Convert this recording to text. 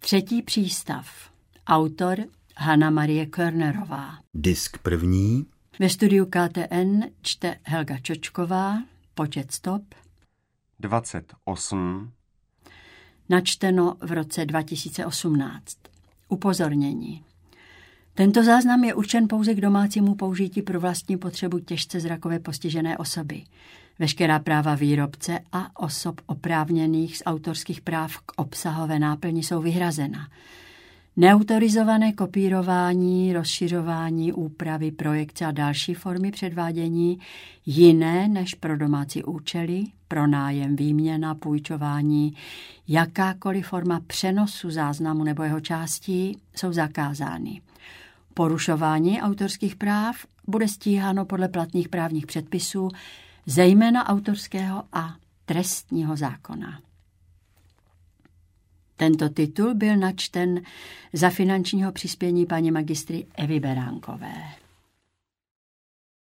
Třetí přístav. Autor Hana Marie Körnerová. Disk první. Ve studiu KTN čte Helga Čočková. Počet stop 28. Načteno v roce 2018. Upozornění. Tento záznam je určen pouze k domácímu použití pro vlastní potřebu těžce zrakově postižené osoby. Veškerá práva výrobce a osob oprávněných z autorských práv k obsahové náplni jsou vyhrazena. Neautorizované kopírování, rozšiřování, úpravy, projekce a další formy předvádění jiné než pro domácí účely, pronájem, výměna, půjčování, jakákoliv forma přenosu záznamu nebo jeho částí jsou zakázány. Porušování autorských práv bude stíháno podle platných právních předpisů, zejména autorského a trestního zákona. Tento titul byl načten za finančního přispění paní magistry Evy Beránkové.